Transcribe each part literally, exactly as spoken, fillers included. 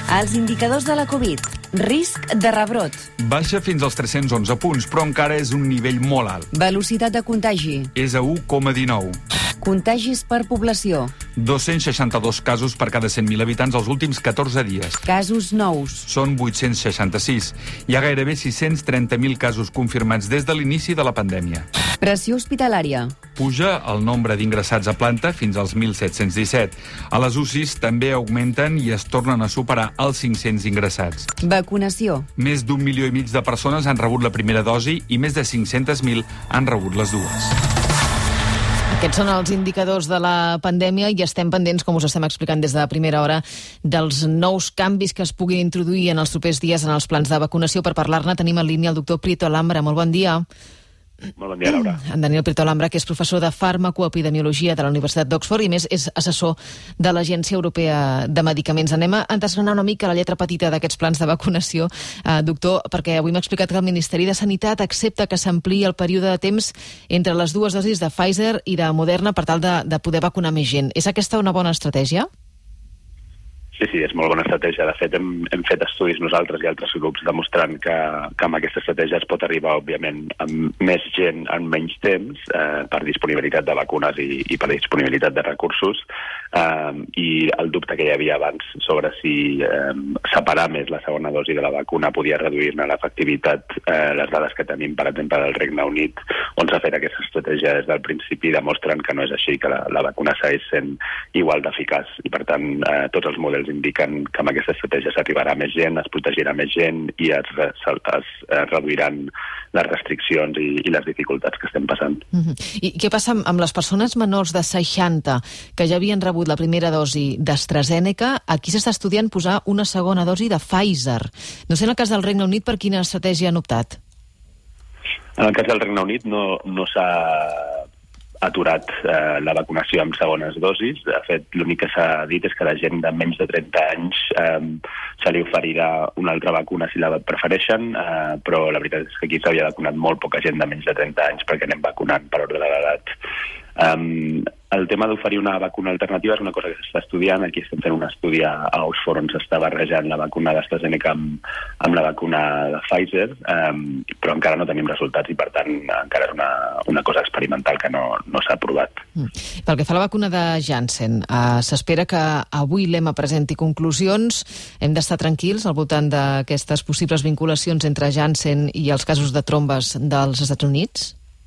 Els indicadors de la Covid. Risc de rebrot. Baixa fins als tres-cents onze punts, però encara és un nivell molt alt. Velocitat de contagi. És a u coma dinou. Contagis per població. dos-cents seixanta-dos casos per cada cent mil habitants els últims catorze dies. Casos nous. Són vuit-cents seixanta-sis. Hi ha gairebé sis-cents trenta mil casos confirmats des de l'inici de la pandèmia. Pressió hospitalària. Puja el nombre d'ingressats a planta fins als mil set-cents disset. A les U C Is també augmenten i es tornen a superar els cinc-cents ingressats. Vacunació. Més d'un milió i mig de persones han rebut la primera dosi i més de cinc-centes mil han rebut les dues. Aquests són els indicadors de la pandèmia i estem pendents, com us estem explicant des de la primera hora, dels nous canvis que es puguin introduir en els propers dies en els plans de vacunació. Per parlar-ne tenim en línia el doctor Prieto Alhambra. Molt bon dia. Molt bon dia, Laura. En Daniel Prieto Alhambra, que és professor de farmacoepidemiologia de la Universitat d'Oxford i, més, és assessor de l'Agència Europea de Medicaments. Anem a desgranar una mica la lletra petita d'aquests plans de vacunació, eh, doctor, perquè avui m'ha explicat que el Ministeri de Sanitat accepta que s'ampliï el període de temps entre les dues dosis de Pfizer i de Moderna per tal de, de poder vacunar més gent. És aquesta una bona estratègia? Sí, sí, és molt bona estratègia. De fet, hem, hem fet estudis nosaltres i altres grups demostrant que, que amb aquesta estratègia es pot arribar, òbviament, amb més gent en menys temps eh, per disponibilitat de vacunes i, i per disponibilitat de recursos. Eh, I el dubte que hi havia abans sobre si eh, separar més la segona dosi de la vacuna podia reduir-ne l'efectivitat, eh, les dades que tenim, per exemple, del Regne Unit, on s'ha fet aquesta estratègia des del principi, demostren que no és així, que la, la vacuna segueix sent igual d'eficaç. I, per tant, eh, tots els models indiquen que amb aquesta estratègia s'arribarà a més gent, es protegirà més gent i es, es, es, es reduiran les restriccions i, i les dificultats que estem passant. Uh-huh. I què passa amb les persones menors de seixanta que ja havien rebut la primera dosi d'AstraZeneca? Aquí s'està estudiant posar una segona dosi de Pfizer. No sé en el cas del Regne Unit per quina estratègia han optat. En el cas del Regne Unit no, no s'ha aturat eh, la vacunació amb segones dosis. De fet, l'únic que s'ha dit és que la gent de menys de trenta anys eh, se li oferirà una altra vacuna si la prefereixen, eh, però la veritat és que aquí s'havia vacunat molt poca gent de menys de trenta anys perquè anem vacunant per ordre de l'edat. Um, el tema d'oferir una vacuna alternativa és una cosa que s'està estudiant. Aquí estem fent un estudi a Oxford on s'està barrejant la vacuna d'AstraZeneca amb, amb la vacuna de Pfizer, um, però encara no tenim resultats i, per tant, encara és una, una cosa experimental que no, no s'ha aprovat. Mm. Pel que fa a la vacuna de Janssen, uh, s'espera que avui l'EMA presenti conclusions. Hem d'estar tranquils al voltant d'aquestes possibles vinculacions entre Janssen i els casos de trombes dels Estats Units?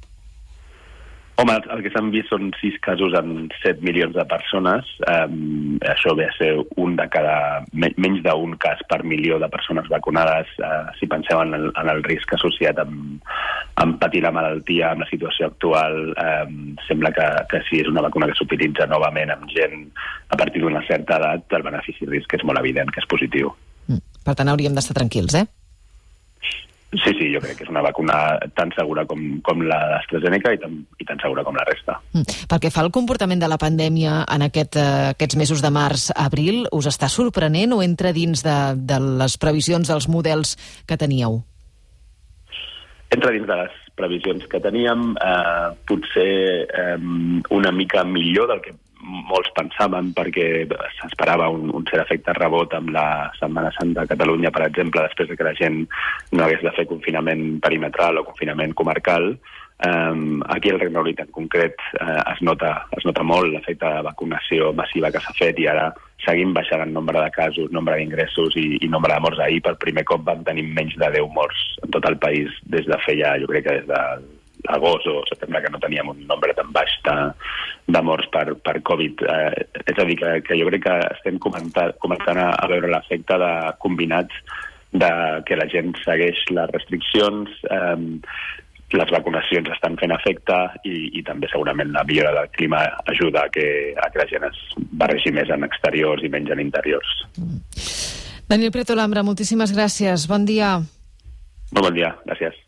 Home, el que s'han vist són sis casos en set milions de persones. Um, això ve a ser un de cada, menys d'un cas per milió de persones vacunades. Uh, si penseu en el, en el risc associat amb, amb patir la malaltia, amb la situació actual, um, sembla que, que si és una vacuna que s'utilitza novament amb gent a partir d'una certa edat, el benefici-risc és molt evident, que és positiu. Mm. Per tant, hauríem d'estar tranquils, eh? Sí, sí, jo crec que és una vacuna tan segura com, com la d'AstraZeneca i tan, i tan segura com la resta. Mm. Pel que fa al comportament de la pandèmia en aquest, uh, aquests mesos de març-abril, us està sorprenent o entra dins de, de les previsions dels models que teníeu? Entra dins de les previsions que teníem, eh, potser eh, una mica millor del que molts pensaven, perquè s'esperava un, un cert efecte rebot amb la Setmana Santa a Catalunya, per exemple, després de que la gent no hagués de fer confinament perimetral o confinament comarcal. Um, aquí al Regne Unit en concret uh, es, nota, es nota molt l'efecte de vacunació massiva que s'ha fet i ara seguim baixant el nombre de casos, nombre d'ingressos i, i nombre de morts. Ahir per primer cop vam tenir menys de deu morts en tot el país des de feia, jo crec que des de agost o setembre, que no teníem un nombre tan baix de, de morts per, per Covid. Eh, és a dir, que, que jo crec que estem comentant, començant a, a veure l'efecte de combinats de que la gent segueix les restriccions, eh, les vacunacions estan fent efecte i, i també segurament la millora del clima ajuda a que, a que la gent es barregi més en exteriors i menys en interiors. Mm. Daniel Prieto Alhambra, moltíssimes gràcies. Bon dia. Molt bon dia, gràcies.